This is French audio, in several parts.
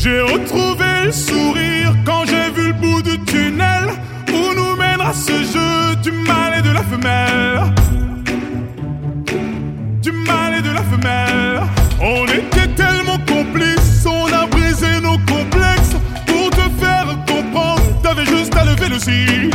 J'ai retrouvé le sourire quand j'ai vu le bout du tunnel où nous mènera ce jeu du mâle et de la femelle. Du mâle et de la femelle. On était tellement complices, on a brisé nos complexes. Pour te faire comprendre, t'avais juste à lever le cil.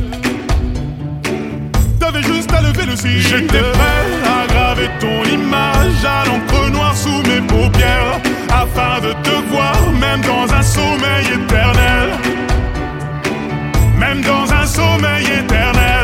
T'avais juste à lever le cil. J'étais prêt à graver ton image à l'encre noire sous mes paupières, afin de te voir même dans un sommeil éternel. Même dans un sommeil éternel.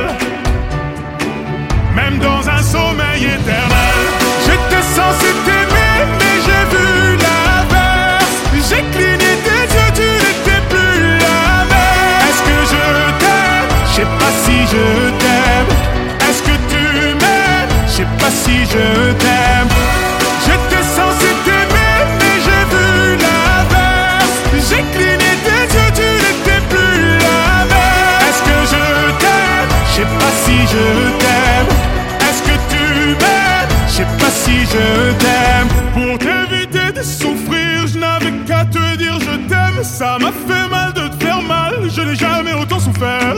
Même dans un sommeil éternel. J'étais censé t'aimer mais j'ai vu l'inverse. J'ai cligné tes yeux, tu n'étais plus la même. Est-ce que je t'aime? Je sais pas si je t'aime. Est-ce que tu m'aimes? Je sais pas si je t'aime. J'étais censé t'aimer mais j'ai vu l'inverse. J'ai cligné tes yeux, tu n'étais plus la même. Est-ce que je t'aime? Je sais pas si je t'aime. Est-ce que tu m'aimes? Je sais pas si je t'aime. Pour t'éviter de souffrir, je n'avais qu'à te dire je t'aime. Ça m'a fait mal de te faire mal, je n'ai jamais autant souffert.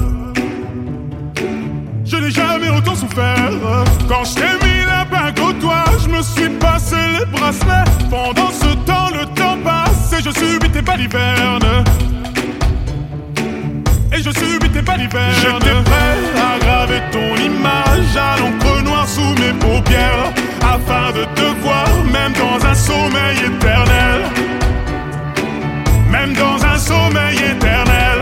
Je n'ai jamais autant souffert. Quand je t'ai mis la bague au doigt, je me suis passé les bracelets. Pendant ce temps, le temps passe et je subis tes balivernes. Et je subis tes balivernes. J'étais prêt à graver ton image à l'encre noire sous mes paupières, afin de te voir même dans un sommeil éternel. Même dans un sommeil éternel.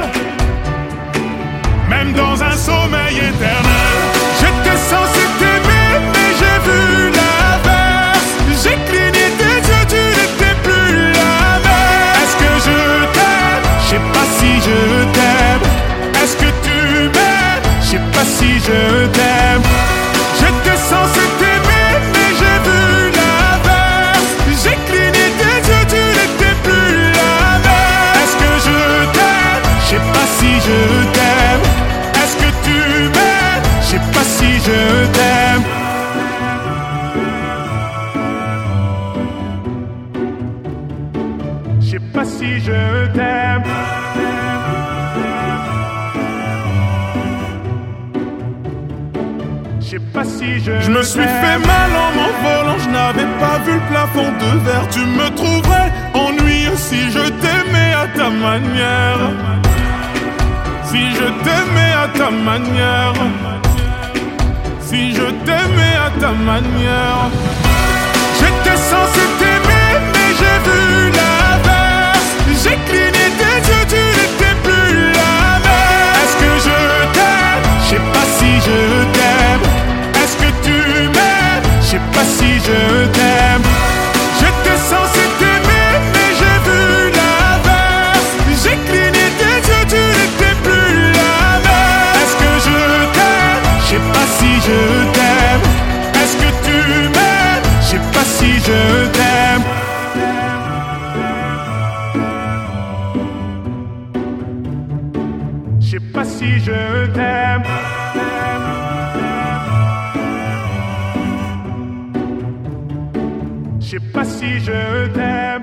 Même dans un sommeil éternel. J'étais censé t'aimer mais j'ai vu l'inverse. J'ai cligné tes yeux, tu n'étais plus la même. Est-ce que je t'aime? Je sais pas si je t'aime. Est-ce que tu m'aimes? Je sais pas si je t'aime. J'étais censé t'aimer mais j'ai vu l'inverse. J'ai cligné tes yeux, tu n'étais plus la même. Est-ce que je t'aime? Je sais pas si je t'aime. Est-ce que tu m'aimes? Je sais pas si je t'aime. Je sais pas si je t'aime. Je sais pas si je me suis fait mal en m'envolant, je n'avais pas vu le plafond de verre. Tu me trouverais ennuyeux si je t'aimais à ta manière. Si je t'aimais à ta manière. Si je t'aimais à ta manière. J'étais censé t'aimer mais j'ai vu l'inverse. J'ai cligné tes yeux, tu n'étais plus la même. Est-ce que je t'aime? Je sais pas si je t'aime. Est-ce que tu m'aimes? Je sais pas si je t'aime. J'étais censé t'aimer mais j'ai vu l'inverse. J'ai cligné tes yeux, tu n'étais plus la même. Est-ce que je t'aime? Je sais pas si je t'aime. Est-ce que tu m'aimes? Je sais pas si je t'aime. Je sais pas si je t'aime. Je sais pas si je t'aime.